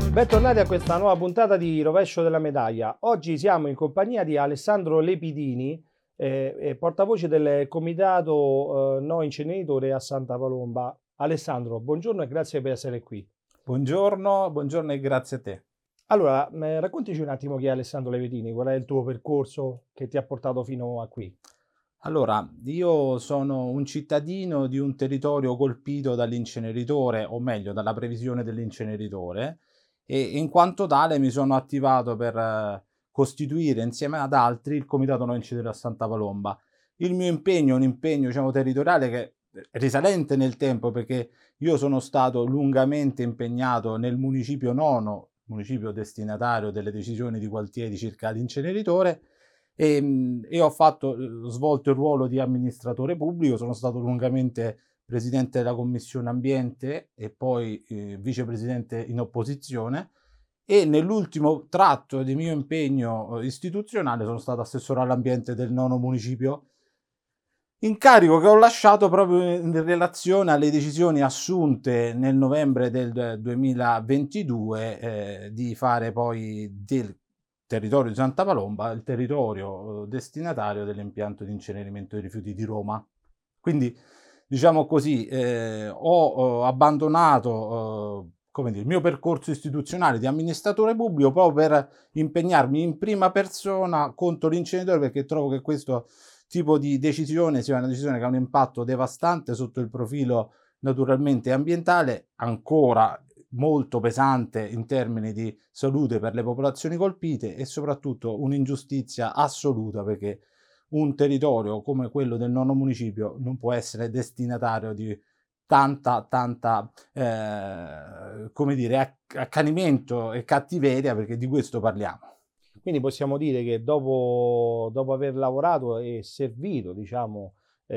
Bentornati a questa nuova puntata di Rovescio della Medaglia. Oggi siamo in compagnia di Alessandro Lepidini, portavoce del comitato No Inceneritore a Santa Palomba. Alessandro, buongiorno e grazie per essere qui. Buongiorno e grazie a te. Allora, raccontici un attimo chi è Alessandro Lepidini, qual è il tuo percorso che ti ha portato fino a qui? Allora, io sono un cittadino di un territorio colpito dall'inceneritore, o meglio, dalla previsione dell'inceneritore, e in quanto tale mi sono attivato per costituire insieme ad altri il Comitato No Inceneritore a Santa Palomba. Il mio impegno è un impegno, diciamo, territoriale che è risalente nel tempo, perché io sono stato lungamente impegnato nel municipio nono, municipio destinatario delle decisioni di Gualtieri circa l'inceneritore, e svolto il ruolo di amministratore pubblico, sono stato lungamente presidente della commissione ambiente e poi vicepresidente in opposizione, e nell'ultimo tratto di mio impegno istituzionale sono stato assessore all'ambiente del nono municipio, incarico che ho lasciato proprio in relazione alle decisioni assunte nel novembre del 2022, di fare poi del territorio di Santa Palomba il territorio destinatario dell'impianto di incenerimento dei rifiuti di Roma. Quindi, diciamo così, ho abbandonato, come dire, il mio percorso istituzionale di amministratore pubblico proprio per impegnarmi in prima persona contro l'inceneritore, perché trovo che questo tipo di decisione sia una decisione che ha un impatto devastante sotto il profilo naturalmente ambientale, ancora molto pesante in termini di salute per le popolazioni colpite, e soprattutto un'ingiustizia assoluta, perché un territorio come quello del nono municipio non può essere destinatario di tanta come dire, accanimento e cattiveria, perché di questo parliamo. Quindi possiamo dire che dopo aver lavorato e servito, diciamo,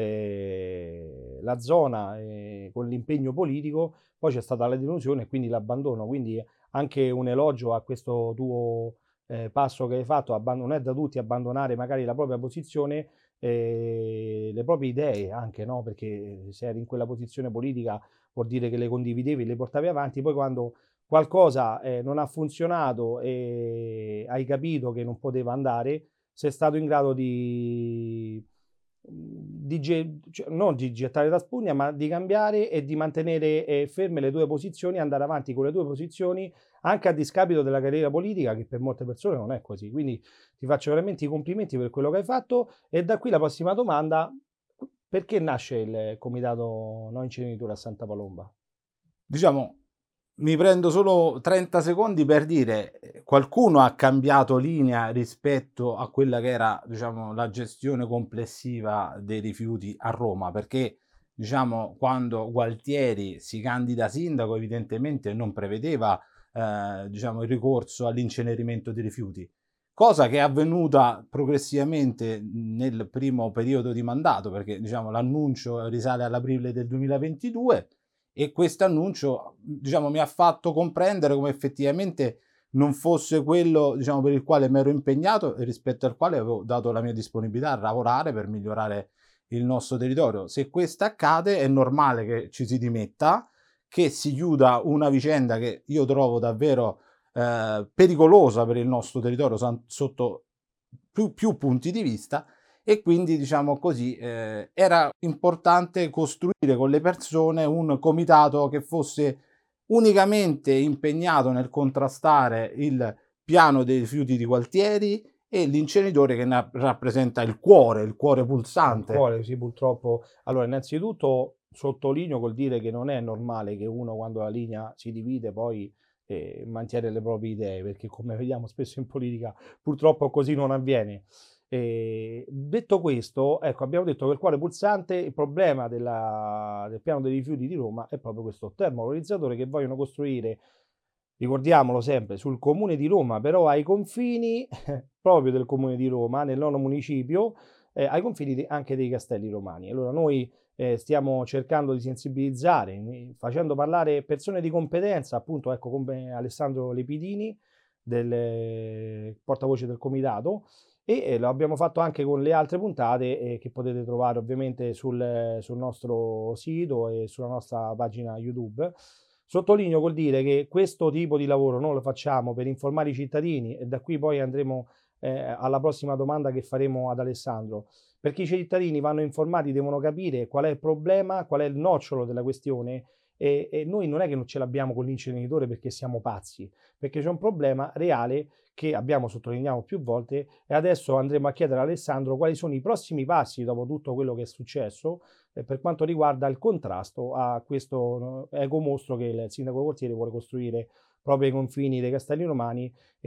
la zona con l'impegno politico, poi c'è stata la delusione e quindi l'abbandono. Quindi anche un elogio a questo tuo passo che hai fatto. Non è da tutti abbandonare magari la propria posizione, le proprie idee anche, no? Perché se eri in quella posizione politica vuol dire che le condividevi, le portavi avanti. Poi quando qualcosa non ha funzionato e hai capito che non poteva andare, sei stato in grado cioè, non di gettare la spugna, ma di cambiare e di mantenere ferme le tue posizioni, andare avanti con le tue posizioni, anche a discapito della carriera politica, che per molte persone non è così. Quindi ti faccio veramente i complimenti per quello che hai fatto. E da qui la prossima domanda: perché nasce il comitato No Inceneritore a Santa Palomba? Diciamo, mi prendo solo 30 secondi per dire, qualcuno ha cambiato linea rispetto a quella che era, diciamo, la gestione complessiva dei rifiuti a Roma, perché, diciamo, quando Gualtieri si candida sindaco evidentemente non prevedeva, diciamo, il ricorso all'incenerimento dei rifiuti, cosa che è avvenuta progressivamente nel primo periodo di mandato, perché, diciamo, l'annuncio risale all'aprile del 2022, e questo annuncio, diciamo, mi ha fatto comprendere come effettivamente non fosse quello, diciamo, per il quale mi ero impegnato e rispetto al quale avevo dato la mia disponibilità a lavorare per migliorare il nostro territorio. Se questo accade è normale che ci si dimetta, che si chiuda una vicenda che io trovo davvero pericolosa per il nostro territorio sotto più punti di vista, e quindi, diciamo così, era importante costruire con le persone un comitato che fosse unicamente impegnato nel contrastare il piano dei rifiuti di Gualtieri e l'inceneritore che rappresenta il cuore Il pulsante. cuore, sì, purtroppo. Allora, innanzitutto sottolineo col dire che non è normale che uno, quando la linea si divide, poi mantiene le proprie idee, perché come vediamo spesso in politica, purtroppo così non avviene. Detto questo, ecco, abbiamo detto che il cuore pulsante, il problema del piano dei rifiuti di Roma è proprio questo termovalorizzatore che vogliono costruire, ricordiamolo sempre, sul comune di Roma, però ai confini proprio del comune di Roma, nel nono municipio, ai confini anche dei Castelli Romani. Allora noi stiamo cercando di sensibilizzare, facendo parlare persone di competenza, appunto, ecco, come Alessandro Lepidini, portavoce del comitato, e lo abbiamo fatto anche con le altre puntate che potete trovare ovviamente sul nostro sito e sulla nostra pagina YouTube. Sottolineo col dire che questo tipo di lavoro noi lo facciamo per informare i cittadini e da qui poi andremo alla prossima domanda che faremo ad Alessandro, perché i cittadini vanno informati, devono capire qual è il problema, qual è il nocciolo della questione e noi non è che non ce l'abbiamo con l'inceneritore perché siamo pazzi, perché c'è un problema reale che abbiamo sottolineato più volte e adesso andremo a chiedere a Alessandro quali sono i prossimi passi dopo tutto quello che è successo per quanto riguarda il contrasto a questo ecomostro che il sindaco Quartieri vuole costruire proprio ai confini dei Castelli Romani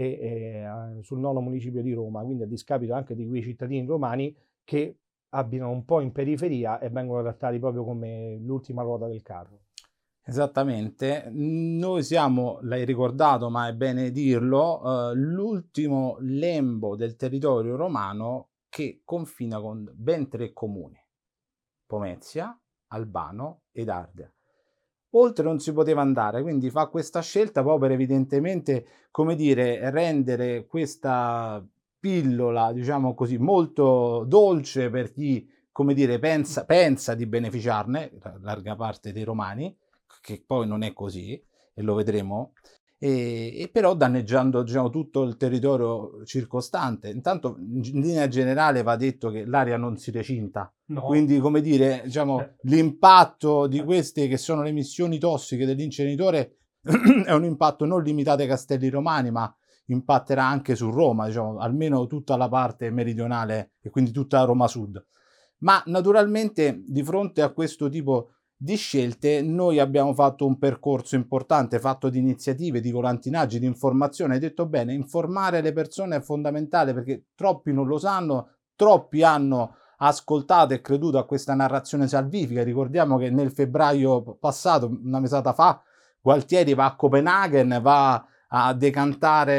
sul nono municipio di Roma, quindi a discapito anche di quei cittadini romani che abitano un po' in periferia e vengono trattati proprio come l'ultima ruota del carro. Esattamente, noi siamo, l'hai ricordato ma è bene dirlo, l'ultimo lembo del territorio romano che confina con ben 3 comuni, Pomezia, Albano ed Ardea. Oltre non si poteva andare, quindi fa questa scelta proprio per evidentemente, come dire, rendere questa pillola, diciamo così, molto dolce per chi, come dire, pensa di beneficiarne, larga parte dei romani, che poi non è così, e lo vedremo, e però danneggiando, diciamo, tutto il territorio circostante. Intanto, in linea generale, va detto che l'aria non si recinta, No. quindi, come dire, diciamo, l'impatto di queste che sono le emissioni tossiche dell'inceneritore è un impatto non limitato ai Castelli Romani, ma impatterà anche su Roma, diciamo, almeno tutta la parte meridionale e quindi tutta Roma Sud. Ma naturalmente di fronte a questo tipo di scelte noi abbiamo fatto un percorso importante, fatto di iniziative, di volantinaggi, di informazione. Hai detto bene, informare le persone è fondamentale perché troppi non lo sanno, troppi hanno ascoltato e creduto a questa narrazione salvifica. Ricordiamo che nel febbraio passato, una mesata fa, Gualtieri va a Copenaghen, va a decantare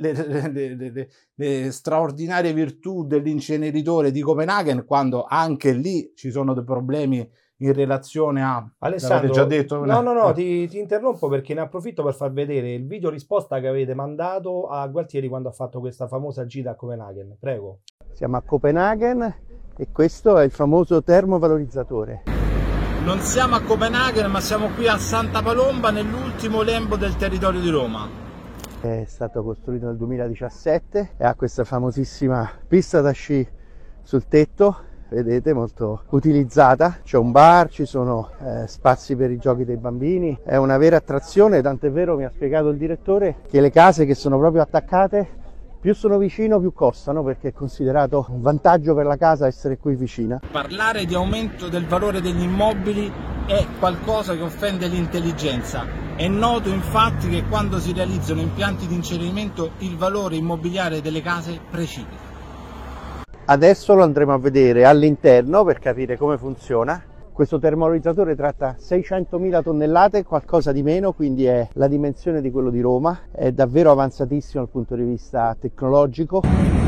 le straordinarie virtù dell'inceneritore di Copenaghen, quando anche lì ci sono dei problemi in relazione a... Alessandro, già detto? No, ti interrompo perché ne approfitto per far vedere il video risposta che avete mandato a Gualtieri quando ha fatto questa famosa gita a Copenaghen. Prego. Siamo a Copenaghen e questo è il famoso termovalorizzatore. Non siamo a Copenaghen, ma siamo qui a Santa Palomba, nell'ultimo lembo del territorio di Roma. È stato costruito nel 2017 e ha questa famosissima pista da sci sul tetto, vedete, molto utilizzata. C'è un bar, ci sono spazi per i giochi dei bambini, è una vera attrazione, tant'è vero, mi ha spiegato il direttore, che le case che sono proprio attaccate, più sono vicino più costano, perché è considerato un vantaggio per la casa essere qui vicina. Parlare di aumento del valore degli immobili è qualcosa che offende l'intelligenza. È noto infatti che quando si realizzano impianti di incenerimento il valore immobiliare delle case precipita. Adesso lo andremo a vedere all'interno per capire come funziona. Questo termovalorizzatore tratta 600.000 tonnellate, qualcosa di meno, quindi è la dimensione di quello di Roma. È davvero avanzatissimo dal punto di vista tecnologico.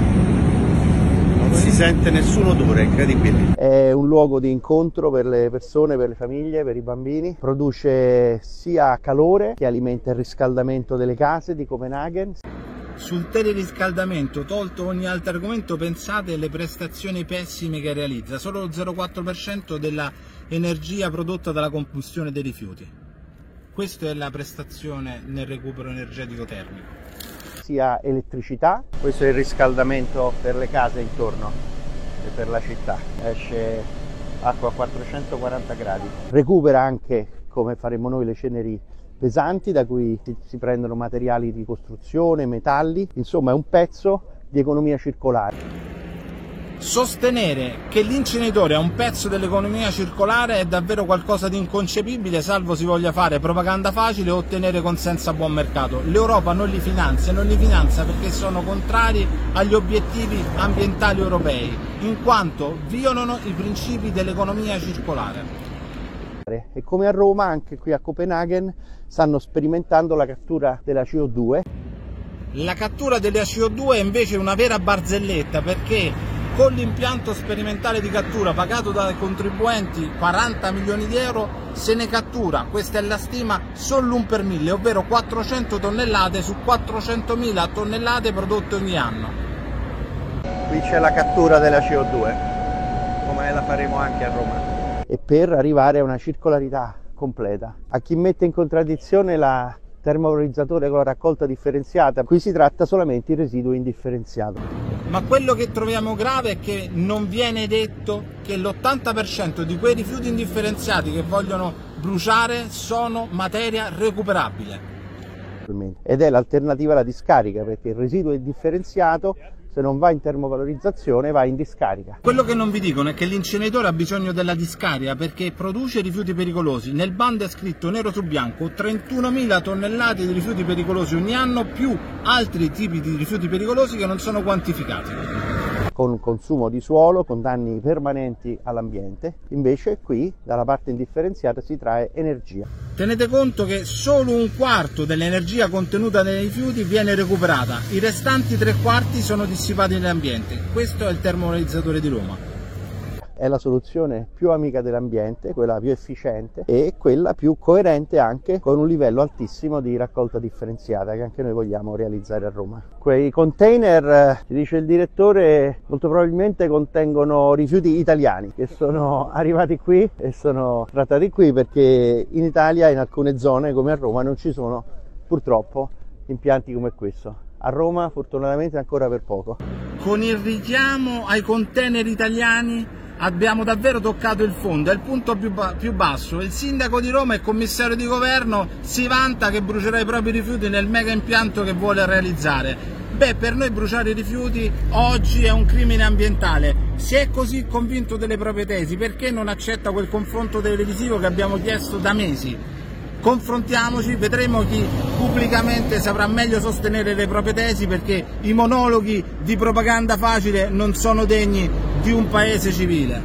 Non si sente nessun odore, incredibile. È un luogo di incontro per le persone, per le famiglie, per i bambini. Produce sia calore che alimenta il riscaldamento delle case di Copenaghen. Sul teleriscaldamento, tolto ogni altro argomento, pensate alle prestazioni pessime che realizza, solo lo 0,4% della energia prodotta dalla combustione dei rifiuti. Questa è la prestazione nel recupero energetico termico. Sia elettricità, questo è il riscaldamento per le case intorno e per la città. Esce acqua a 440 gradi. Recupera anche, come faremo noi, le ceneri pesanti da cui si prendono materiali di costruzione, metalli, insomma è un pezzo di economia circolare. Sostenere che l'inceneritore è un pezzo dell'economia circolare è davvero qualcosa di inconcepibile, salvo si voglia fare propaganda facile o ottenere consenso a buon mercato. L'Europa non li finanzia perché sono contrari agli obiettivi ambientali europei, in quanto violano i principi dell'economia circolare. E come a Roma, anche qui a Copenaghen stanno sperimentando la cattura della CO2. La cattura della CO2 è invece una vera barzelletta, perché con l'impianto sperimentale di cattura pagato dai contribuenti 40 milioni di euro se ne cattura, questa è la stima, solo 1 per 1000, ovvero 400 tonnellate su 400.000 tonnellate prodotte ogni anno. Qui c'è la cattura della CO2, come la faremo anche a Roma. E per arrivare a una circolarità completa. A chi mette in contraddizione la termovalorizzatore con la raccolta differenziata, qui si tratta solamente di residuo indifferenziato. Ma quello che troviamo grave è che non viene detto che l'80% di quei rifiuti indifferenziati che vogliono bruciare sono materia recuperabile. Ed è l'alternativa alla discarica, perché il residuo indifferenziato, se non va in termovalorizzazione, va in discarica. Quello che non vi dicono è che l'inceneritore ha bisogno della discarica perché produce rifiuti pericolosi. Nel bando è scritto nero su bianco 31.000 tonnellate di rifiuti pericolosi ogni anno, più altri tipi di rifiuti pericolosi che non sono quantificati. Con consumo di suolo, con danni permanenti all'ambiente. Invece qui, dalla parte indifferenziata, si trae energia. Tenete conto che solo un quarto dell'energia contenuta nei rifiuti viene recuperata, i restanti 3/4 sono dissipati nell'ambiente. Questo è il termovalorizzatore di Roma. È la soluzione più amica dell'ambiente, quella più efficiente e quella più coerente anche con un livello altissimo di raccolta differenziata che anche noi vogliamo realizzare a Roma. Quei container, ci dice il direttore, molto probabilmente contengono rifiuti italiani che sono arrivati qui e sono trattati qui, perché in Italia, in alcune zone come a Roma, non ci sono purtroppo impianti come questo. A Roma fortunatamente ancora per poco. Con il richiamo ai container italiani abbiamo davvero toccato il fondo, è il punto più basso. Il sindaco di Roma e il commissario di governo si vanta che brucerà i propri rifiuti nel mega impianto che vuole realizzare. Beh, per noi bruciare i rifiuti oggi è un crimine ambientale. Se è così convinto delle proprie tesi, perché non accetta quel confronto televisivo che abbiamo chiesto da mesi? Confrontiamoci, vedremo chi pubblicamente saprà meglio sostenere le proprie tesi, perché i monologhi di propaganda facile non sono degni di un paese civile.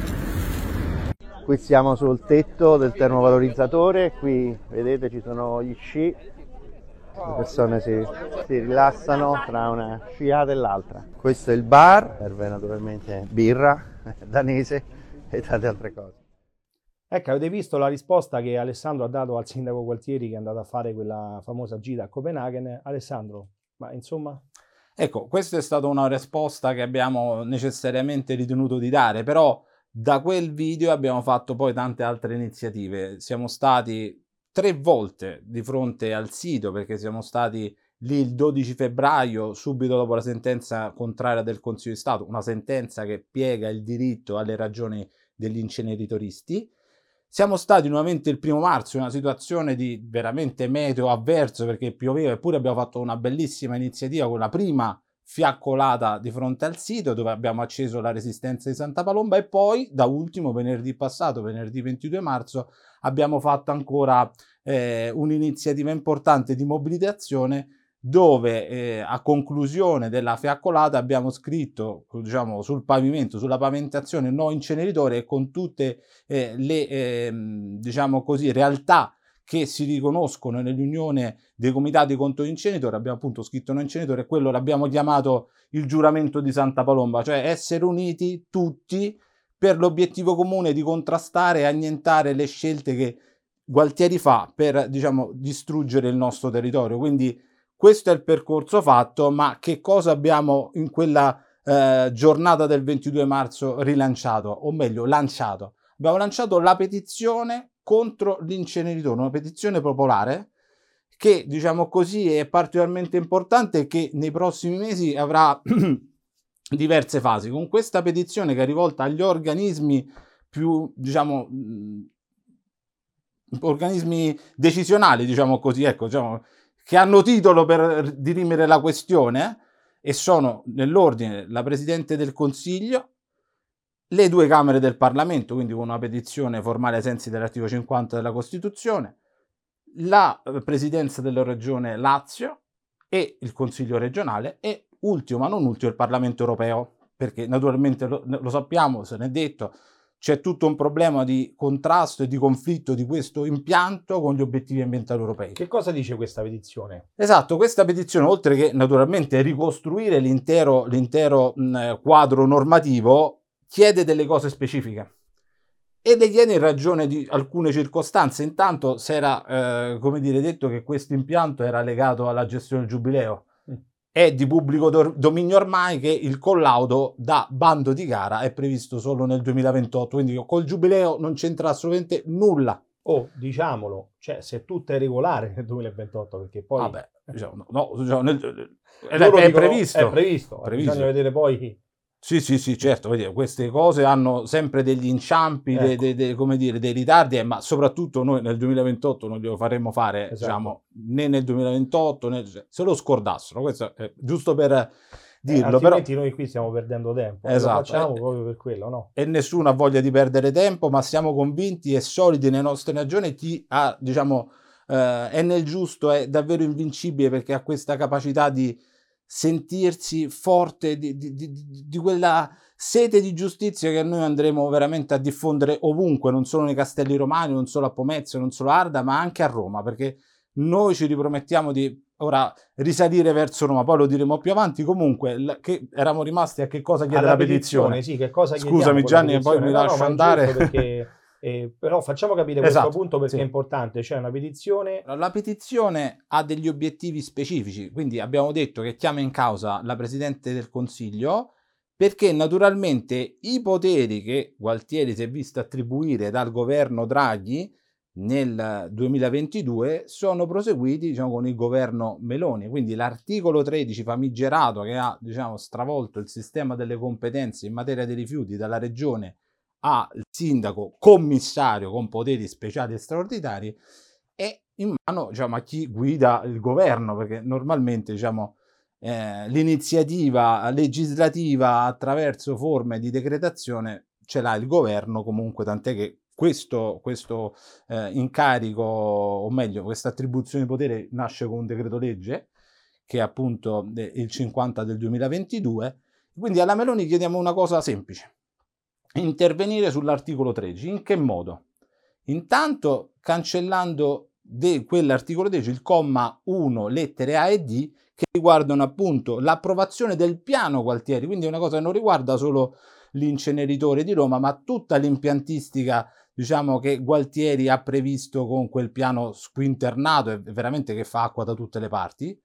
Qui siamo sul tetto del termovalorizzatore, qui vedete ci sono gli sci, le persone si rilassano tra una sciata e l'altra. Questo è il bar, serve naturalmente birra danese e tante altre cose. Ecco, avete visto la risposta che Alessandro ha dato al sindaco Gualtieri, che è andato a fare quella famosa gita a Copenaghen. Alessandro, ma insomma... Ecco, questa è stata una risposta che abbiamo necessariamente ritenuto di dare, però da quel video abbiamo fatto poi tante altre iniziative. Siamo stati 3 volte di fronte al sito, perché siamo stati lì il 12 febbraio, subito dopo la sentenza contraria del Consiglio di Stato, una sentenza che piega il diritto alle ragioni degli inceneritoristi. Siamo stati nuovamente il 1 marzo in una situazione di veramente meteo avverso, perché pioveva, eppure abbiamo fatto una bellissima iniziativa con la prima fiaccolata di fronte al sito, dove abbiamo acceso la Resistenza di Santa Palomba, e poi da ultimo venerdì passato, venerdì 22 marzo, abbiamo fatto ancora un'iniziativa importante di mobilitazione, dove a conclusione della fiaccolata abbiamo scritto, diciamo, sul pavimento, sulla pavimentazione, no inceneritore, e con tutte le diciamo così, realtà che si riconoscono nell'unione dei comitati contro l'inceneritore, abbiamo appunto scritto no inceneritore, e quello l'abbiamo chiamato il giuramento di Santa Palomba, cioè essere uniti tutti per l'obiettivo comune di contrastare e annientare le scelte che Gualtieri fa per, diciamo, distruggere il nostro territorio. Quindi questo è il percorso fatto, ma che cosa abbiamo in quella giornata del 22 marzo rilanciato, o meglio lanciato? Abbiamo lanciato la petizione contro l'inceneritore, una petizione popolare che, diciamo così, è particolarmente importante e che nei prossimi mesi avrà diverse fasi. Con questa petizione, che è rivolta agli organismi più, diciamo, organismi decisionali, diciamo così, ecco, diciamo, che hanno titolo per dirimere la questione, e sono nell'ordine la Presidente del Consiglio, le 2 Camere del Parlamento, quindi con una petizione formale ai sensi dell'articolo 50 della Costituzione, la Presidenza della Regione Lazio e il Consiglio regionale, e ultimo ma non ultimo il Parlamento europeo, perché naturalmente lo sappiamo, se ne è detto, c'è tutto un problema di contrasto e di conflitto di questo impianto con gli obiettivi ambientali europei. Che cosa dice questa petizione? Esatto, questa petizione, oltre che naturalmente ricostruire l'intero quadro normativo, chiede delle cose specifiche. E le chiede in ragione di alcune circostanze. Intanto si era, come dire, detto che questo impianto era legato alla gestione del Giubileo. È di pubblico dominio ormai che il collaudo da bando di gara è previsto solo nel 2028, quindi col Giubileo non c'entra assolutamente nulla. diciamolo, cioè se tutto è regolare nel 2028, perché poi Vabbè, diciamo, no, diciamo, loro è dicono, previsto. è previsto, bisogna vedere poi. Sì, certo, vedi, queste cose hanno sempre degli inciampi, Ecco. come dire, dei ritardi, ma soprattutto noi nel 2028 non glielo faremo fare, Esatto. diciamo, né nel 2028, né, se lo scordassero, questo è giusto per dirlo, altrimenti però, noi qui stiamo perdendo tempo, e lo esatto, facciamo proprio per quello, no? e nessuno ha voglia di perdere tempo, ma siamo convinti e solidi nelle nostre ragioni. Chi ha, diciamo, è nel giusto, è davvero invincibile, perché ha questa capacità di sentirsi forte di quella sete di giustizia che noi andremo veramente a diffondere ovunque, non solo nei Castelli Romani, non solo a Pomezia, non solo a Arda, ma anche a Roma, perché noi ci ripromettiamo di ora risalire verso Roma, poi lo diremo più avanti. Comunque, che eravamo rimasti a che cosa chiede la petizione. Sì, che cosa chiediamo Scusami con la Gianni, e poi mi petizione? lascio ma è andare. giusto perché, però facciamo capire questo Esatto, punto, perché sì. è importante. C'è una petizione. La petizione ha degli obiettivi specifici, quindi abbiamo detto che chiama in causa la Presidente del Consiglio, perché naturalmente i poteri che Gualtieri si è visto attribuire dal governo Draghi nel 2022 sono proseguiti, diciamo, con il governo Meloni. Quindi l'articolo 13 famigerato, che ha, diciamo, stravolto il sistema delle competenze in materia di rifiuti dalla regione al sindaco commissario con poteri speciali e straordinari, è in mano, diciamo, a chi guida il governo, perché normalmente, diciamo, l'iniziativa legislativa attraverso forme di decretazione ce l'ha il governo comunque, tant'è che questo incarico, o meglio, questa attribuzione di potere nasce con un decreto legge, che è appunto il 50 del 2022. Quindi alla Meloni chiediamo una cosa semplice: intervenire sull'articolo 13. In che modo? Intanto cancellando quell'articolo 10 il comma 1 lettere A e D, che riguardano appunto l'approvazione del piano Gualtieri, quindi è una cosa che non riguarda solo l'inceneritore di Roma, ma tutta l'impiantistica, diciamo, che Gualtieri ha previsto con quel piano squinternato e veramente che fa acqua da tutte le parti.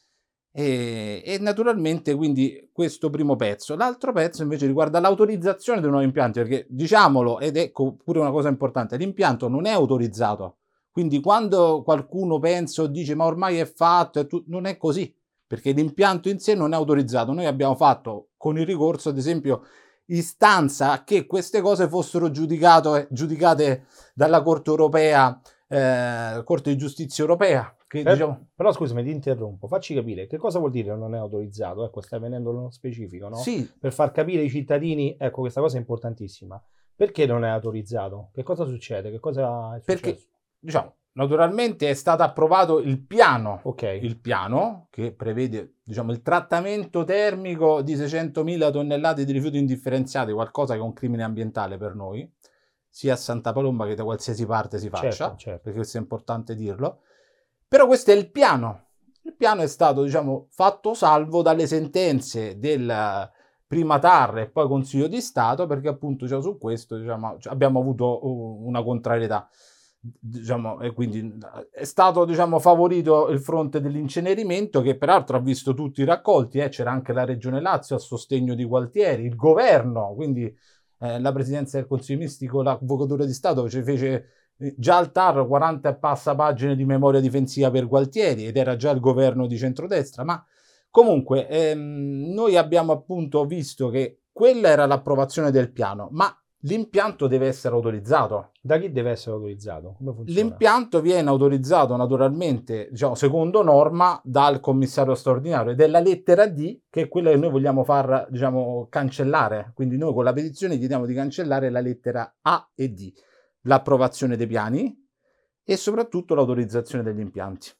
E naturalmente quindi questo primo pezzo. L'altro pezzo invece riguarda l'autorizzazione dei nuovi impianti, perché diciamolo, ed ecco pure una cosa importante, l'impianto non è autorizzato. Quindi quando qualcuno pensa o dice ma ormai è fatto, non è così, perché l'impianto in sé non è autorizzato. Noi abbiamo fatto con il ricorso, ad esempio, istanza che queste cose fossero giudicate dalla Corte Europea, Corte di Giustizia Europea. Che, diciamo... Però scusami, ti interrompo, facci capire che cosa vuol dire non è autorizzato. Ecco, stai venendo nello specifico, no? Sì. Per far capire ai cittadini, ecco, questa cosa è importantissima. Perché non è autorizzato? Che cosa succede? Che cosa è successo? Perché, diciamo, naturalmente è stato approvato il piano, Ok. il piano che prevede, diciamo, il trattamento termico di 600.000 tonnellate di rifiuti indifferenziati, qualcosa che è un crimine ambientale per noi, sia a Santa Palomba che da qualsiasi parte si faccia, certo. perché questo è importante dirlo. Però questo è il piano. Il piano è stato, diciamo, fatto salvo dalle sentenze del prima TAR e poi Consiglio di Stato, perché appunto, diciamo, su questo, diciamo, abbiamo avuto una contrarietà, diciamo, e quindi è stato, diciamo, favorito il fronte dell'incenerimento, che peraltro ha visto tutti i raccolti, c'era anche la Regione Lazio a sostegno di Gualtieri, il governo, quindi la Presidenza del Consiglio Mistico, l'Avvocatura di Stato ci fece già al TAR 40 e passa pagine di memoria difensiva per Gualtieri, ed era già il governo di centrodestra. Ma comunque noi abbiamo appunto visto che quella era l'approvazione del piano, ma l'impianto deve essere autorizzato. Da chi deve essere autorizzato? Come funziona? L'impianto viene autorizzato naturalmente, diciamo, secondo norma dal commissario straordinario, ed è la lettera D che è quella che noi vogliamo far, diciamo, cancellare. Quindi noi con la petizione chiediamo di cancellare la lettera A e D, l'approvazione dei piani e soprattutto l'autorizzazione degli impianti.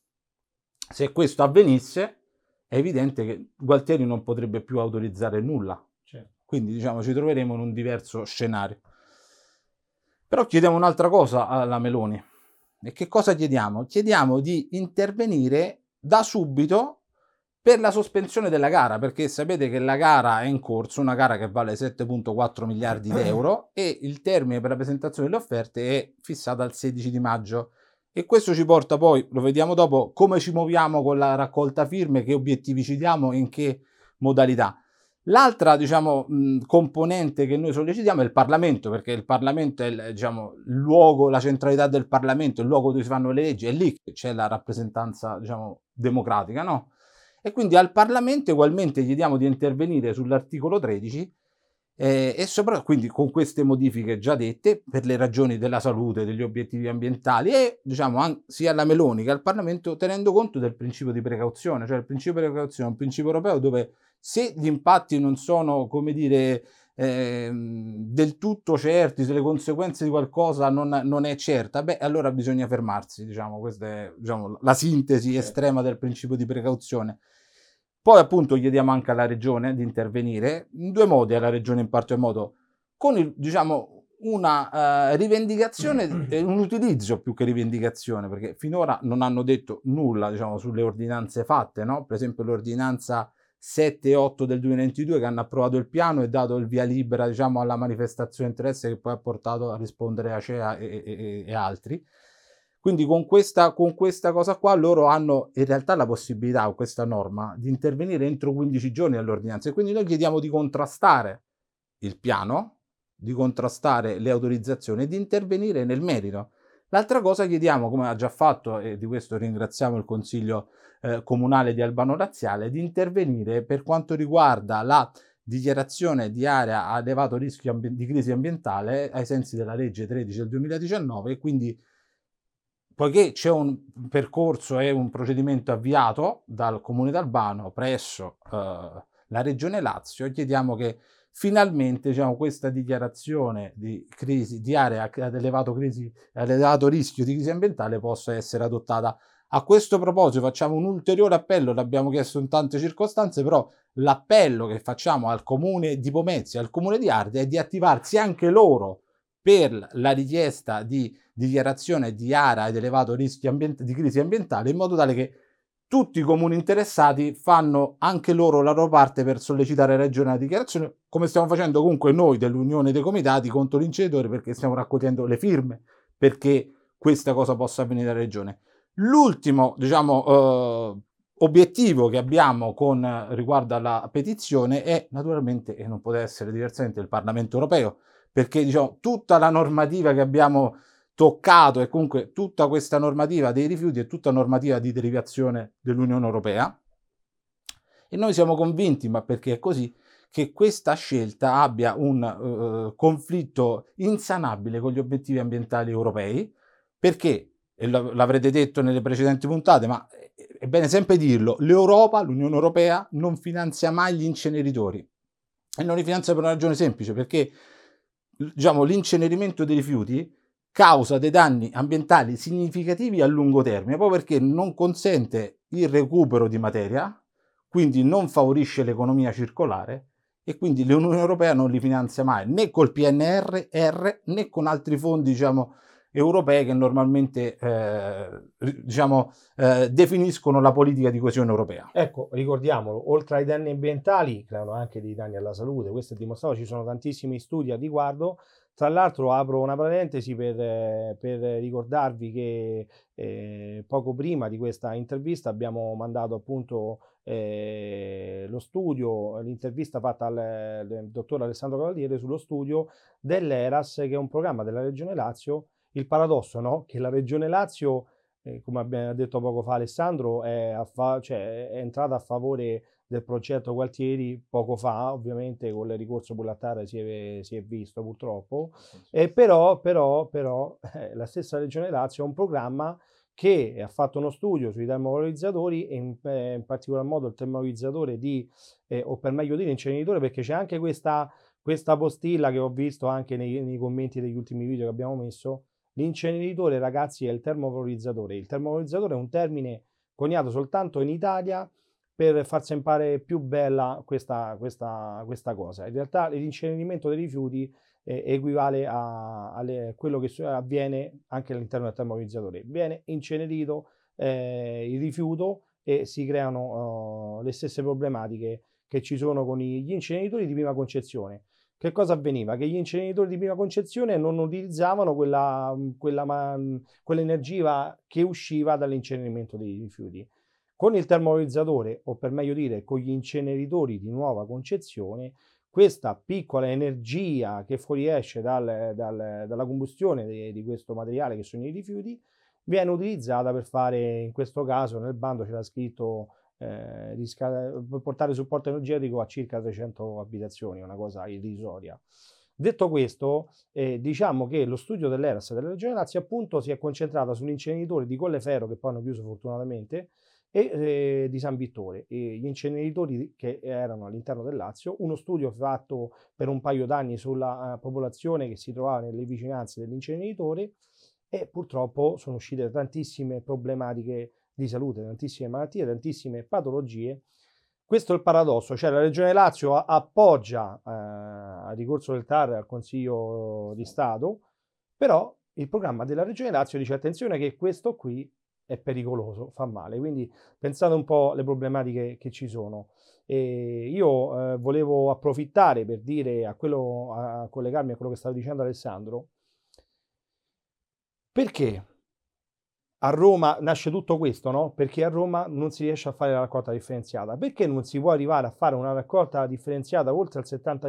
Se questo avvenisse è evidente che Gualtieri non potrebbe più autorizzare nulla. Certo. Quindi, diciamo, ci troveremo in un diverso scenario. Però chiediamo un'altra cosa alla Meloni. E che cosa chiediamo? Chiediamo di intervenire da subito per la sospensione della gara, perché sapete che la gara è in corso, una gara che vale 7,4 miliardi di euro, e il termine per la presentazione delle offerte è fissato al 16 di maggio. E questo ci porta poi, lo vediamo dopo, come ci muoviamo con la raccolta firme, che obiettivi ci diamo, in che modalità. L'altra, diciamo, componente che noi sollecitiamo è il Parlamento, perché il Parlamento è diciamo, il luogo, la centralità del Parlamento, il luogo dove si fanno le leggi, è lì che c'è la rappresentanza, diciamo, democratica, no? E quindi al Parlamento ugualmente chiediamo di intervenire sull'articolo 13 e soprattutto quindi con queste modifiche già dette per le ragioni della salute, degli obiettivi ambientali e diciamo sia alla Meloni che al Parlamento tenendo conto del principio di precauzione, cioè il principio di precauzione è un principio europeo dove se gli impatti non sono, come dire, del tutto certi, se le conseguenze di qualcosa non è certa, beh, allora bisogna fermarsi, diciamo, questa è diciamo, la sintesi estrema del principio di precauzione. Poi appunto chiediamo anche alla Regione di intervenire, in due modi alla Regione in particolar modo, con il, diciamo, una rivendicazione e un utilizzo più che rivendicazione, perché finora non hanno detto nulla, diciamo, sulle ordinanze fatte, no? Per esempio l'ordinanza 7 e 8 del 2022 che hanno approvato il piano e dato il via libera, diciamo, alla manifestazione interesse che poi ha portato a rispondere ACEA e altri. Quindi con questa cosa qua loro hanno in realtà la possibilità, con questa norma, di intervenire entro 15 giorni all'ordinanza e quindi noi chiediamo di contrastare il piano, di contrastare le autorizzazioni e di intervenire nel merito. L'altra cosa chiediamo, come ha già fatto, e di questo ringraziamo il Consiglio Comunale di Albano Laziale, di intervenire per quanto riguarda la dichiarazione di area a elevato rischio di crisi ambientale ai sensi della legge 13 del 2019 e quindi poiché c'è un percorso e un procedimento avviato dal Comune d'Albano presso la Regione Lazio, chiediamo che finalmente diciamo, questa dichiarazione di crisi di area ad elevato rischio di crisi ambientale possa essere adottata. A questo proposito facciamo un ulteriore appello, l'abbiamo chiesto in tante circostanze, però l'appello che facciamo al Comune di Pomezia e al Comune di Ardea è di attivarsi anche loro per la richiesta di dichiarazione di area ad elevato rischio di crisi ambientale, in modo tale che tutti i comuni interessati fanno anche loro la loro parte per sollecitare la regione alla dichiarazione, come stiamo facendo comunque noi dell'Unione dei Comitati contro l'inceneritore, perché stiamo raccogliendo le firme perché questa cosa possa avvenire alla regione. L'ultimo, diciamo, obiettivo che abbiamo con riguardo alla petizione è naturalmente, e non poteva essere diversamente, il Parlamento europeo, perché diciamo, tutta la normativa che abbiamo toccato e comunque tutta questa normativa dei rifiuti è tutta normativa di derivazione dell'Unione Europea e noi siamo convinti, ma perché è così, che questa scelta abbia un conflitto insanabile con gli obiettivi ambientali europei, perché, e l'avrete detto nelle precedenti puntate, ma è bene sempre dirlo, l'Unione Europea, non finanzia mai gli inceneritori e non li finanzia per una ragione semplice, perché diciamo, l'incenerimento dei rifiuti causa dei danni ambientali significativi a lungo termine, proprio perché non consente il recupero di materia, quindi non favorisce l'economia circolare e quindi l'Unione Europea non li finanzia mai né col PNRR né con altri fondi diciamo, europei che normalmente definiscono la politica di coesione europea. Ecco, ricordiamolo, oltre ai danni ambientali creano anche dei danni alla salute, questo è dimostrato, ci sono tantissimi studi a riguardo. Tra l'altro apro una parentesi per ricordarvi che poco prima di questa intervista abbiamo mandato appunto lo studio, l'intervista fatta al dottor Alessandro Cavaliere sullo studio dell'ERAS, che è un programma della Regione Lazio. Il paradosso, no? Che la Regione Lazio, come abbiamo detto poco fa Alessandro, è entrata a favore del progetto Gualtieri poco fa, ovviamente con il ricorso Bullattara si è visto purtroppo, però la stessa Regione Lazio ha un programma che ha fatto uno studio sui termovalorizzatori e in particolar modo il termovalorizzatore o per meglio dire inceneritore, perché c'è anche questa postilla che ho visto anche nei commenti degli ultimi video che abbiamo messo. L'inceneritore, ragazzi, è il termovalorizzatore. Il termovalorizzatore è un termine coniato soltanto in Italia per far sembrare più bella questa cosa. In realtà l'incenerimento dei rifiuti equivale a quello che avviene anche all'interno del termovalorizzatore. Viene incenerito il rifiuto e si creano le stesse problematiche che ci sono con gli inceneritori di prima concezione. Che cosa avveniva? Che gli inceneritori di prima concezione non utilizzavano quell'energia che usciva dall'incenerimento dei rifiuti. Con il termovalorizzatore, o per meglio dire con gli inceneritori di nuova concezione, questa piccola energia che fuoriesce dalla combustione di questo materiale che sono i rifiuti viene utilizzata per fare, in questo caso nel bando c'era scritto portare supporto energetico a circa 300 abitazioni, una cosa irrisoria. Detto questo, diciamo che lo studio dell'ERAS della Regione Lazio appunto si è concentrato sull'inceneritore di Colleferro, che poi hanno chiuso fortunatamente, e di San Vittore, e gli inceneritori che erano all'interno del Lazio, uno studio fatto per un paio d'anni sulla popolazione che si trovava nelle vicinanze dell'inceneritore, e purtroppo sono uscite tantissime problematiche di salute, tantissime malattie, tantissime patologie. Questo è il paradosso, cioè la Regione Lazio appoggia al ricorso del TAR al Consiglio di Stato, però il programma della Regione Lazio dice attenzione che questo qui è pericoloso, fa male, quindi pensate un po' alle problematiche che ci sono. E io volevo approfittare per dire a collegarmi a quello che stava dicendo Alessandro, perché a Roma nasce tutto questo, no? Perché a Roma non si riesce a fare la raccolta differenziata. Perché non si può arrivare a fare una raccolta differenziata oltre al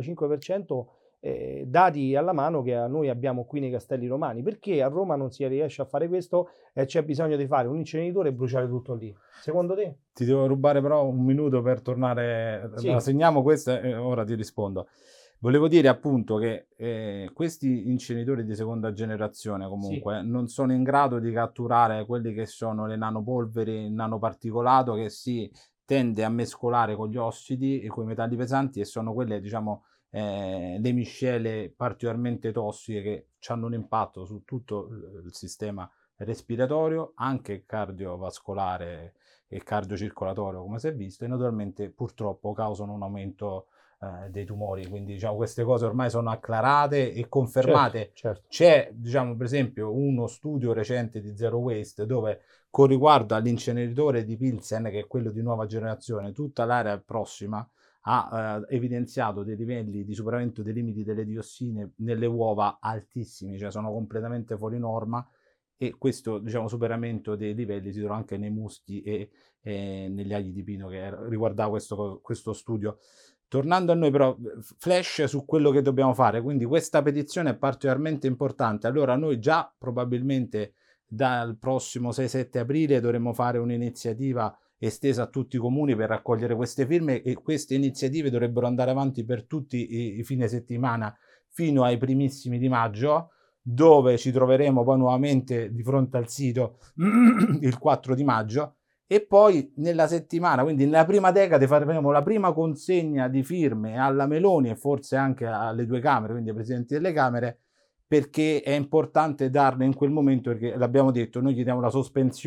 75%, dati alla mano che noi abbiamo qui nei Castelli Romani? Perché a Roma non si riesce a fare questo e c'è bisogno di fare un inceneritore e bruciare tutto lì? Secondo te? Ti devo rubare però un minuto per tornare, Sì. la segniamo questa e ora ti rispondo. Volevo dire appunto che questi inceneritori di seconda generazione comunque non sono in grado di catturare quelli che sono le nanopolveri, il nanoparticolato che si tende a mescolare con gli ossidi e con i metalli pesanti, e sono quelle, diciamo, le miscele particolarmente tossiche che hanno un impatto su tutto il sistema respiratorio, anche cardiovascolare e cardiocircolatorio, come si è visto, e naturalmente purtroppo causano un aumento dei tumori. Quindi diciamo queste cose ormai sono acclarate e confermate. Certo. C'è, diciamo, per esempio uno studio recente di Zero Waste dove, con riguardo all'inceneritore di Pilsen, che è quello di nuova generazione, tutta l'area prossima ha evidenziato dei livelli di superamento dei limiti delle diossine nelle uova altissimi, cioè sono completamente fuori norma, e questo, diciamo, superamento dei livelli si trova anche nei muschi e negli agli di pino, che riguardava questo studio. Tornando a noi però, flash su quello che dobbiamo fare, quindi questa petizione è particolarmente importante. Allora noi già probabilmente dal prossimo 6-7 aprile dovremo fare un'iniziativa estesa a tutti i comuni per raccogliere queste firme, e queste iniziative dovrebbero andare avanti per tutti i fine settimana fino ai primissimi di maggio, dove ci troveremo poi nuovamente di fronte al sito il 4 di maggio. E poi nella settimana, quindi nella prima decade, faremo la prima consegna di firme alla Meloni e forse anche alle due Camere, quindi ai Presidenti delle Camere, perché è importante darle in quel momento, perché l'abbiamo detto, noi chiediamo la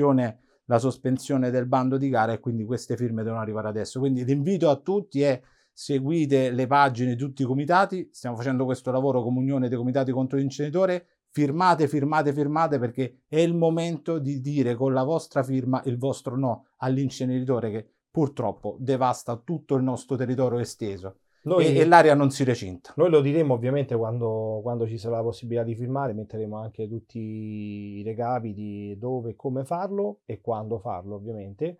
sospensione del bando di gara, e quindi queste firme devono arrivare adesso. Quindi l'invito a tutti è: seguite le pagine di tutti i comitati, stiamo facendo questo lavoro come Unione dei Comitati contro l'inceneritore. Firmate, perché è il momento di dire con la vostra firma il vostro no all'inceneritore che purtroppo devasta tutto il nostro territorio esteso e l'aria non si recinta. Noi lo diremo ovviamente quando ci sarà la possibilità di firmare, metteremo anche tutti i recapi di dove e come farlo e quando farlo, ovviamente.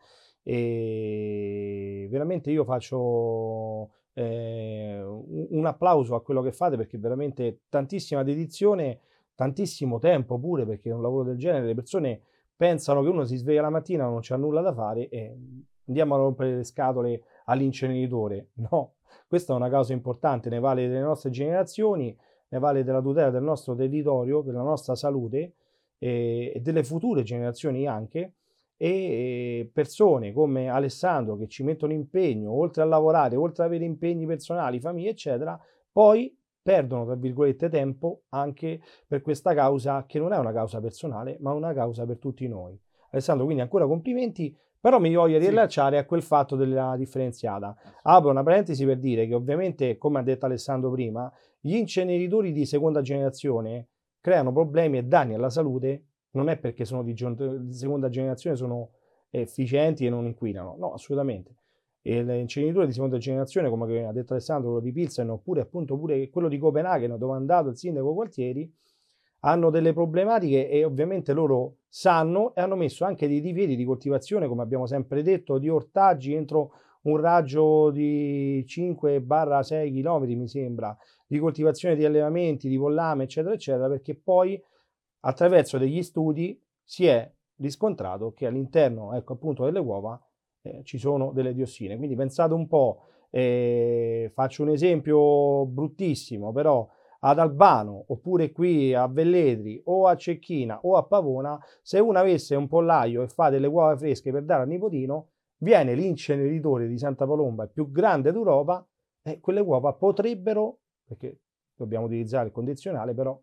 E veramente io faccio un applauso a quello che fate, perché veramente tantissima dedizione, tantissimo tempo pure, perché è un lavoro del genere. Le persone pensano che uno si sveglia la mattina, non c'ha nulla da fare e andiamo a rompere le scatole all'inceneritore. No, questa è una causa importante, ne vale delle nostre generazioni, ne vale della tutela del nostro territorio, della nostra salute e delle future generazioni anche. E persone come Alessandro che ci mettono impegno, oltre a lavorare, oltre ad avere impegni personali, famiglie, eccetera, poi perdono, tra virgolette, tempo anche per questa causa, che non è una causa personale, ma una causa per tutti noi. Alessandro, quindi ancora complimenti, però mi voglio riallacciare a quel fatto della differenziata. Apro una parentesi per dire che ovviamente, come ha detto Alessandro prima, gli inceneritori di seconda generazione creano problemi e danni alla salute. Non è perché sono di seconda generazione sono efficienti e non inquinano, no, assolutamente. E l'inceneritore di seconda generazione, come ha detto Alessandro, quello di Pilsen, oppure appunto pure quello di Copenaghen, dove è andato il sindaco Gualtieri, hanno delle problematiche e ovviamente loro sanno e hanno messo anche dei divieti di coltivazione, come abbiamo sempre detto, di ortaggi entro un raggio di 5-6 chilometri, mi sembra, di coltivazione di allevamenti, di pollame, eccetera, eccetera, perché poi attraverso degli studi si è riscontrato che all'interno, ecco, appunto, delle uova ci sono delle diossine. Quindi pensate un po', faccio un esempio bruttissimo, però ad Albano, oppure qui a Velletri, o a Cecchina, o a Pavona, se uno avesse un pollaio e fa delle uova fresche per dare al nipotino, viene l'inceneritore di Santa Palomba, il più grande d'Europa, e quelle uova potrebbero, perché dobbiamo utilizzare il condizionale, però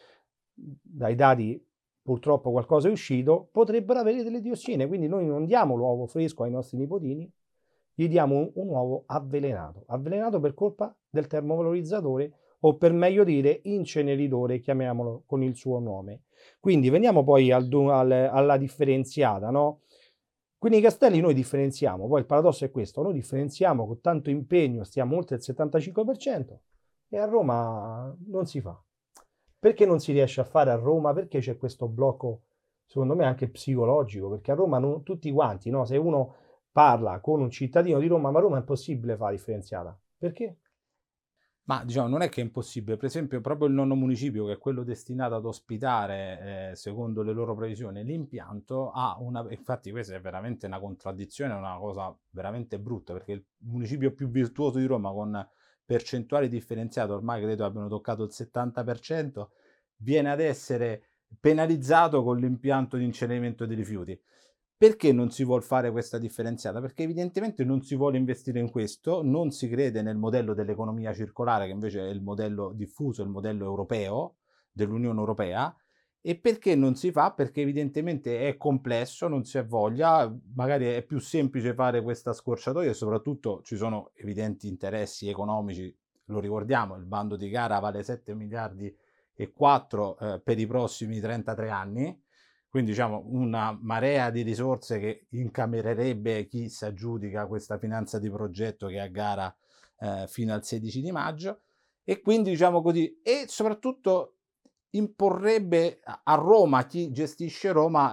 dai dati purtroppo qualcosa è uscito, potrebbero avere delle diossine. Quindi noi non diamo l'uovo fresco ai nostri nipotini, gli diamo un uovo avvelenato per colpa del termovalorizzatore, o per meglio dire inceneritore, chiamiamolo con il suo nome. Quindi veniamo poi alla differenziata, no? Quindi i castelli noi differenziamo, poi il paradosso è questo, noi differenziamo con tanto impegno, stiamo oltre il 75%, e a Roma non si fa. Perché non si riesce a fare a Roma? Perché c'è questo blocco, secondo me, anche psicologico? Perché a Roma tutti quanti, no? Se uno parla con un cittadino di Roma, ma a Roma è impossibile fare differenziata. Perché? Ma diciamo, non è che è impossibile, per esempio proprio il nono municipio, che è quello destinato ad ospitare, secondo le loro previsioni, l'impianto, ha una... Infatti questa è veramente una contraddizione, una cosa veramente brutta, perché il municipio più virtuoso di Roma, con percentuali differenziate, ormai credo abbiano toccato il 70%, viene ad essere penalizzato con l'impianto di incenerimento dei rifiuti. Perché non si vuol fare questa differenziata? Perché evidentemente non si vuole investire in questo, non si crede nel modello dell'economia circolare, che invece è il modello diffuso, il modello europeo, dell'Unione Europea. E perché non si fa? Perché evidentemente è complesso, non si ha voglia, magari è più semplice fare questa scorciatoia, e soprattutto ci sono evidenti interessi economici. Lo ricordiamo, il bando di gara vale 7 miliardi e 4 per i prossimi 33 anni. Quindi diciamo una marea di risorse che incamererebbe chi si aggiudica questa finanza di progetto, che è a gara fino al 16 di maggio, e quindi diciamo così, e soprattutto imporrebbe a Roma, chi gestisce Roma,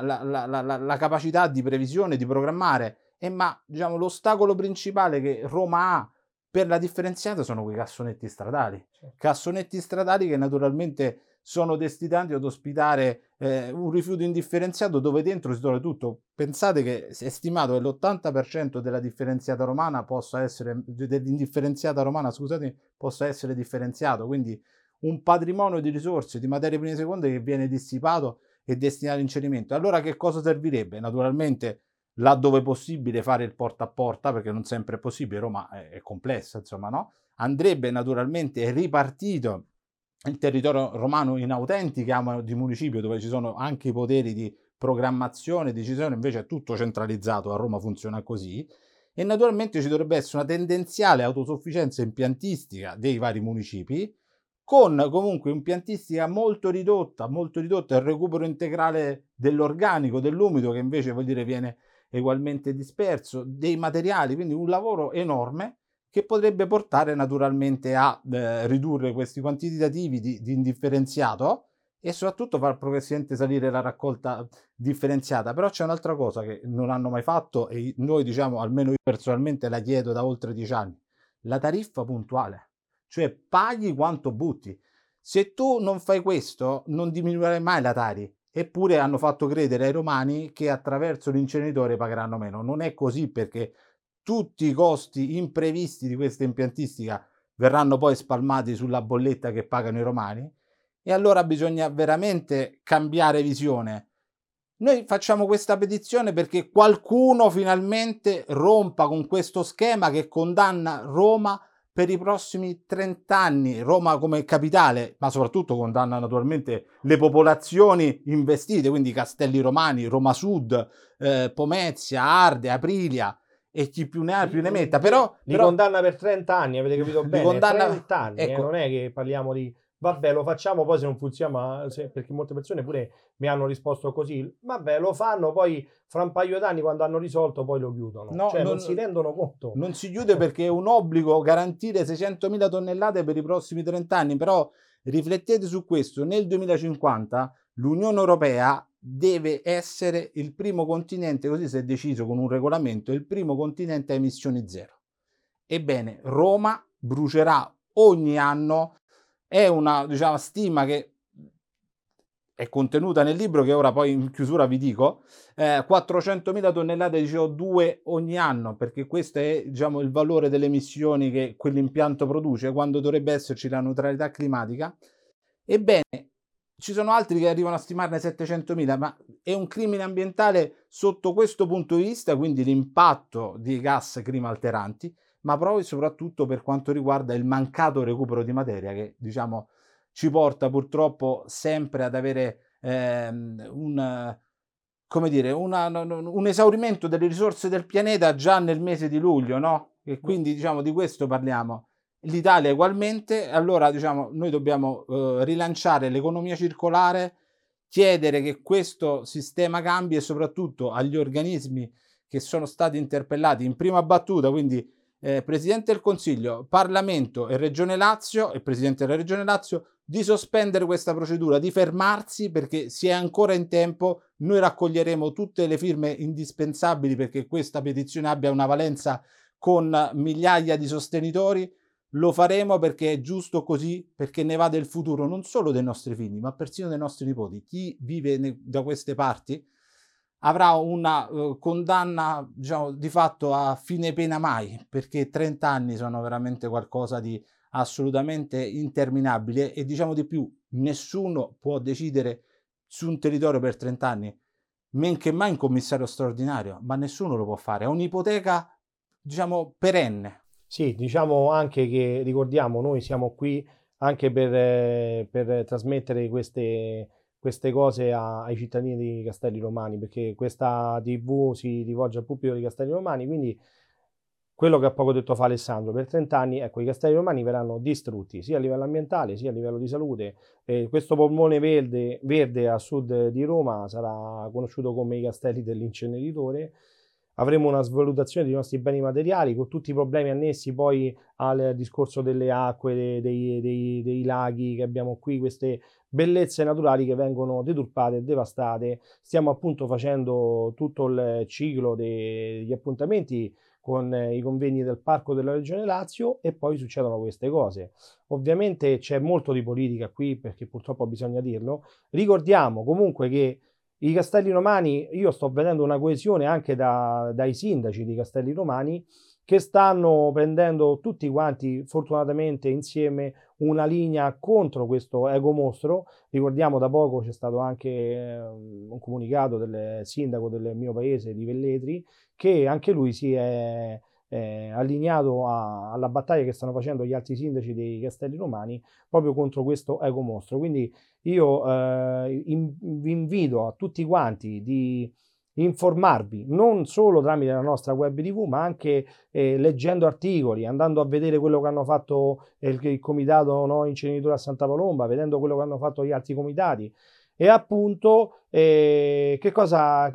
la capacità di previsione, di programmare. Ma diciamo l'ostacolo principale che Roma ha per la differenziata sono quei cassonetti stradali. Cassonetti stradali che naturalmente sono destinati ad ospitare un rifiuto indifferenziato, dove dentro si trova tutto. Pensate che è stimato che l'80% della differenziata romana possa essere, dell'indifferenziata romana, scusate, possa essere differenziato. Quindi un patrimonio di risorse, di materie prime seconde, che viene dissipato e destinato all'incenerimento. Allora che cosa servirebbe? Naturalmente, laddove possibile, fare il porta a porta, perché non sempre è possibile, Roma è complessa, insomma, no? Andrebbe naturalmente ripartito il territorio romano in autentiche chiamano di municipio, dove ci sono anche i poteri di programmazione, decisione. Invece è tutto centralizzato, a Roma funziona così. E naturalmente ci dovrebbe essere una tendenziale autosufficienza impiantistica dei vari municipi, con comunque impiantistica molto ridotta, il recupero integrale dell'organico, dell'umido, che invece vuol dire viene ugualmente disperso, dei materiali, quindi un lavoro enorme che potrebbe portare naturalmente a ridurre questi quantitativi di indifferenziato, e soprattutto far progressivamente salire la raccolta differenziata. Però c'è un'altra cosa che non hanno mai fatto, e noi, diciamo, almeno io personalmente la chiedo da oltre 10 anni: la tariffa puntuale. Cioè paghi quanto butti. Se tu non fai questo, non diminuirai mai la Tari. Eppure hanno fatto credere ai romani che attraverso l'inceneritore pagheranno meno. Non è così, perché tutti i costi imprevisti di questa impiantistica verranno poi spalmati sulla bolletta che pagano i romani. E allora bisogna veramente cambiare visione. Noi facciamo questa petizione perché qualcuno finalmente rompa con questo schema che condanna Roma per i prossimi 30 anni, Roma come capitale, ma soprattutto condanna naturalmente le popolazioni investite, quindi i Castelli Romani, Roma Sud, Pomezia, Ardea, Aprilia e chi più ne ha più ne metta. Li condanna per 30 anni, avete capito bene? Condanna, 30 anni, ecco. Non è che parliamo di vabbè, lo facciamo, poi se non funziona, perché molte persone pure mi hanno risposto così: vabbè, lo fanno, poi fra un paio d'anni, quando hanno risolto, poi lo chiudono. No, cioè non si rendono conto. Non si chiude perché è un obbligo garantire 600.000 tonnellate per i prossimi 30 anni, però riflettete su questo: nel 2050 l'Unione Europea deve essere il primo continente, così si è deciso con un regolamento, il primo continente a emissioni zero. Ebbene, Roma brucerà ogni anno, è una, diciamo, stima che è contenuta nel libro, che ora poi in chiusura vi dico, 400.000 tonnellate di CO2 ogni anno, perché questo è, diciamo, il valore delle emissioni che quell'impianto produce quando dovrebbe esserci la neutralità climatica. Ebbene, ci sono altri che arrivano a stimarne 700.000, ma è un crimine ambientale sotto questo punto di vista, quindi l'impatto di gas climalteranti, ma poi soprattutto per quanto riguarda il mancato recupero di materia che, diciamo, ci porta purtroppo sempre ad avere come dire, un esaurimento delle risorse del pianeta già nel mese di luglio, no? E quindi, diciamo, di questo parliamo. L'Italia ugualmente, allora, diciamo, noi dobbiamo rilanciare l'economia circolare, chiedere che questo sistema cambi e soprattutto agli organismi che sono stati interpellati in prima battuta, quindi Presidente del Consiglio, Parlamento e Regione Lazio e Presidente della Regione Lazio, di sospendere questa procedura, di fermarsi perché si è ancora in tempo. Noi raccoglieremo tutte le firme indispensabili perché questa petizione abbia una valenza con migliaia di sostenitori. Lo faremo perché è giusto così, perché ne va del futuro non solo dei nostri figli, ma persino dei nostri nipoti. Chi vive da queste parti avrà una condanna, diciamo, di fatto a fine pena mai, perché 30 anni sono veramente qualcosa di assolutamente interminabile e, diciamo di più, nessuno può decidere su un territorio per 30 anni, men che mai un commissario straordinario, ma nessuno lo può fare, è un'ipoteca, diciamo, perenne. Sì, diciamo anche che, ricordiamo, noi siamo qui anche per trasmettere queste cose ai cittadini di Castelli Romani, perché questa TV si rivolge al pubblico di Castelli Romani, quindi quello che ha poco detto fa Alessandro, per 30 anni, ecco, i Castelli Romani verranno distrutti, sia a livello ambientale, sia a livello di salute. Questo polmone verde a sud di Roma sarà conosciuto come i Castelli dell'Inceneritore. Avremo una svalutazione dei nostri beni materiali con tutti i problemi annessi poi al discorso delle acque, dei laghi che abbiamo qui, queste bellezze naturali che vengono deturpate e devastate. Stiamo appunto facendo tutto il ciclo degli appuntamenti con i convegni del Parco della Regione Lazio e poi succedono queste cose. Ovviamente c'è molto di politica qui perché purtroppo bisogna dirlo. Ricordiamo comunque che i Castelli Romani, io sto vedendo una coesione anche dai sindaci di Castelli Romani che stanno prendendo tutti quanti fortunatamente insieme una linea contro questo ecomostro. Ricordiamo da poco c'è stato anche un comunicato del sindaco del mio paese di Velletri che anche lui si è allineato alla battaglia che stanno facendo gli altri sindaci dei Castelli Romani proprio contro questo ecomostro. Quindi io vi invito a tutti quanti di informarvi non solo tramite la nostra web TV, ma anche leggendo articoli, andando a vedere quello che hanno fatto il comitato No Inceneritore a Santa Palomba, vedendo quello che hanno fatto gli altri comitati. E appunto che cosa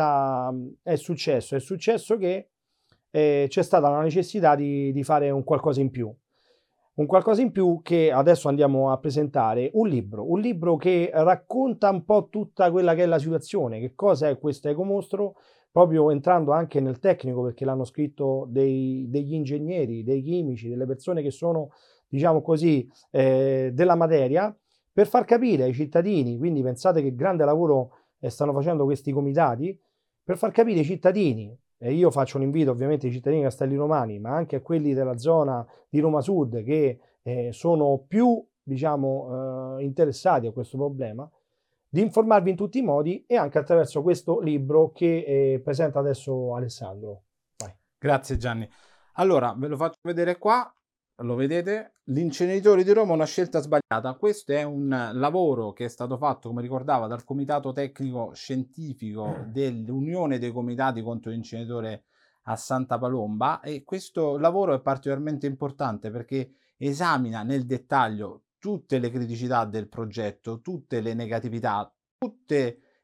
è successo? È successo che c'è stata la necessità di fare un qualcosa in più. Un qualcosa in più che adesso andiamo a presentare, un libro che racconta un po' tutta quella che è la situazione, che cosa è questo ecomostro, proprio entrando anche nel tecnico perché l'hanno scritto degli ingegneri, dei chimici, delle persone che sono, diciamo così, della materia, per far capire ai cittadini, quindi pensate che grande lavoro stanno facendo questi comitati, per far capire ai cittadini, e io faccio un invito ovviamente ai cittadini di Castelli Romani, ma anche a quelli della zona di Roma Sud che sono più, diciamo, interessati a questo problema, di informarvi in tutti i modi e anche attraverso questo libro che presenta adesso Alessandro. Vai. Grazie Gianni. Allora, ve lo faccio vedere qua. Lo vedete? L'inceneritore di Roma è una scelta sbagliata. Questo è un lavoro che è stato fatto, come ricordava, dal Comitato Tecnico Scientifico dell'Unione dei Comitati contro l'inceneritore a Santa Palomba e questo lavoro è particolarmente importante perché esamina nel dettaglio tutte le criticità del progetto, tutte le negatività, tutte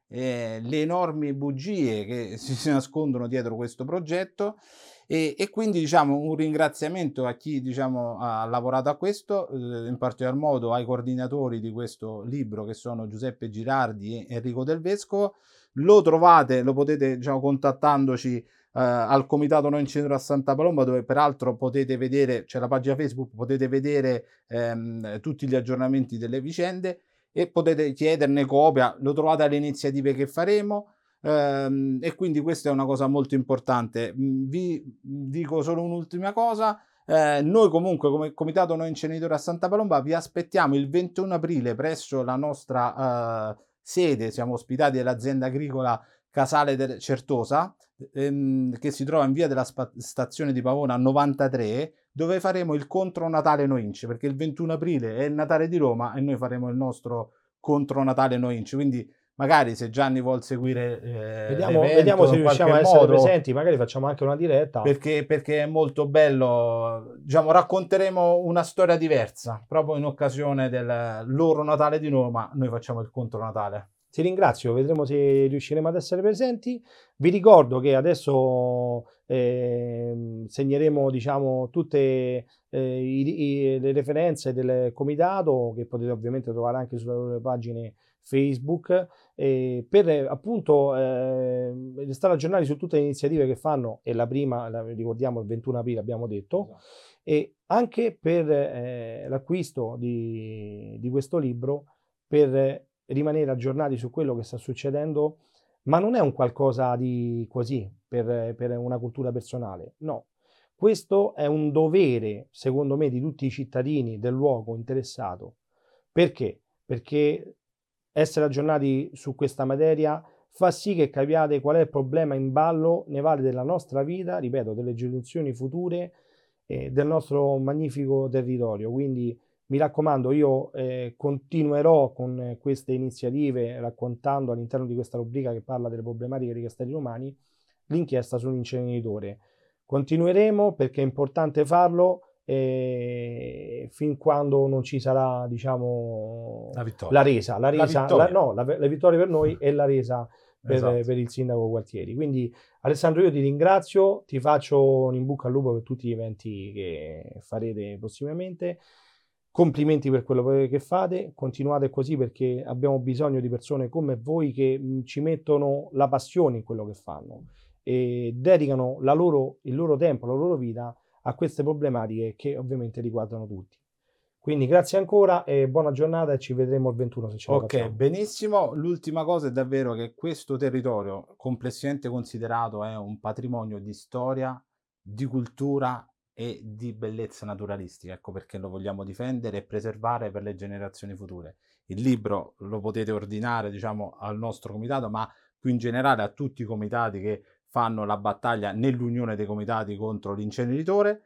le enormi bugie che si nascondono dietro questo progetto. E quindi diciamo un ringraziamento a chi diciamo ha lavorato a questo, in particolar modo ai coordinatori di questo libro che sono Giuseppe Girardi e Enrico Del Vescovo. Lo potete diciamo contattandoci al Comitato No Inceneritori a Santa Palomba, dove peraltro potete vedere, c'è la pagina Facebook, potete vedere tutti gli aggiornamenti delle vicende e potete chiederne copia, lo trovate alle iniziative che faremo. E quindi questa è una cosa molto importante. Vi dico solo un'ultima cosa. Noi comunque come Comitato No Inceneritori a Santa Palomba vi aspettiamo il 21 aprile presso la nostra sede. Siamo ospitati dall'azienda agricola Casale Certosa, che si trova in via della stazione di Pavona 93, dove faremo il contro Natale No Ince, perché il 21 aprile è il Natale di Roma e noi faremo il nostro contro Natale No Ince. Quindi magari se Gianni vuol seguire vediamo se riusciamo a essere presenti, magari facciamo anche una diretta, perché è molto bello, diciamo, racconteremo una storia diversa proprio in occasione del loro Natale di Roma. Noi facciamo il contro Natale. Ti ringrazio, vedremo se riusciremo ad essere presenti. Vi ricordo che adesso segneremo diciamo tutte le referenze del comitato, che potete ovviamente trovare anche sulle loro pagine Facebook, per appunto restare aggiornati su tutte le iniziative che fanno, e la prima, ricordiamo, il 21 aprile abbiamo detto, esatto. E anche per l'acquisto di questo libro, per rimanere aggiornati su quello che sta succedendo, ma non è un qualcosa di così, per una cultura personale, no. Questo è un dovere, secondo me, di tutti i cittadini del luogo interessato. Perché? Perché essere aggiornati su questa materia fa sì che capiate qual è il problema in ballo nell'area della nostra vita, ripeto, delle generazioni future, del nostro magnifico territorio. Quindi mi raccomando, io continuerò con queste iniziative raccontando all'interno di questa rubrica che parla delle problematiche dei castelli romani l'inchiesta sull'inceneritore. Continueremo perché è importante farlo fin quando non ci sarà, diciamo, la resa. La vittoria per noi è la resa per il sindaco Gualtieri. Quindi Alessandro, io ti ringrazio, ti faccio un in bocca al lupo per tutti gli eventi che farete prossimamente. Complimenti per quello che fate, continuate così perché abbiamo bisogno di persone come voi che ci mettono la passione in quello che fanno e dedicano il loro tempo, la loro vita a queste problematiche che ovviamente riguardano tutti. Quindi grazie ancora e buona giornata, e ci vedremo il 21 se ce la facciamo. Ok, benissimo. L'ultima cosa è davvero che questo territorio, complessivamente considerato, è un patrimonio di storia, di cultura e di bellezza naturalistica. Ecco perché lo vogliamo difendere e preservare per le generazioni future. Il libro lo potete ordinare, diciamo, al nostro comitato, ma più in generale a tutti i comitati che fanno la battaglia nell'unione dei comitati contro l'inceneritore.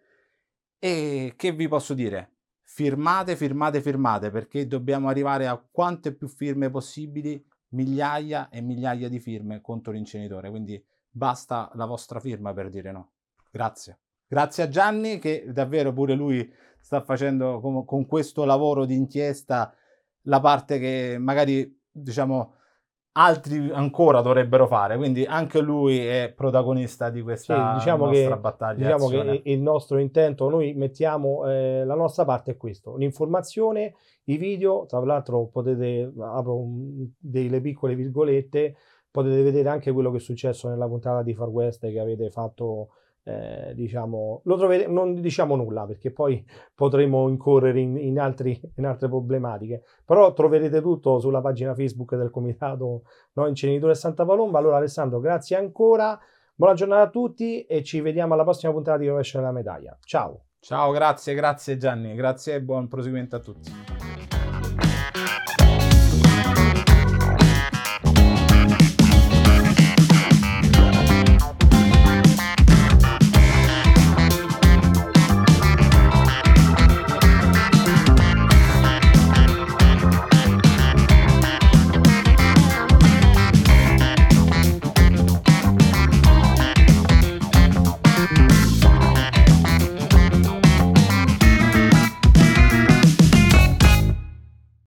E che vi posso dire? Firmate, perché dobbiamo arrivare a quante più firme possibili, migliaia e migliaia di firme contro l'inceneritore. Quindi basta la vostra firma per dire no. Grazie. Grazie a Gianni, che davvero pure lui sta facendo con questo lavoro di inchiesta la parte che magari, diciamo, altri ancora dovrebbero fare, quindi anche lui è protagonista di questa nostra battaglia. Diciamo che il nostro intento, noi mettiamo la nostra parte è questo, l'informazione, i video, tra l'altro potete, apro delle piccole virgolette, potete vedere anche quello che è successo nella puntata di Far West che avete fatto. Diciamo, lo troverete, non diciamo nulla perché poi potremo incorrere in altre problematiche, però troverete tutto sulla pagina Facebook del Comitato No Inceneritori a Santa Palomba. Allora Alessandro, grazie ancora, buona giornata a tutti e ci vediamo alla prossima puntata di Rovescio della Medaglia. Ciao. Ciao, grazie Gianni, grazie e buon proseguimento a tutti.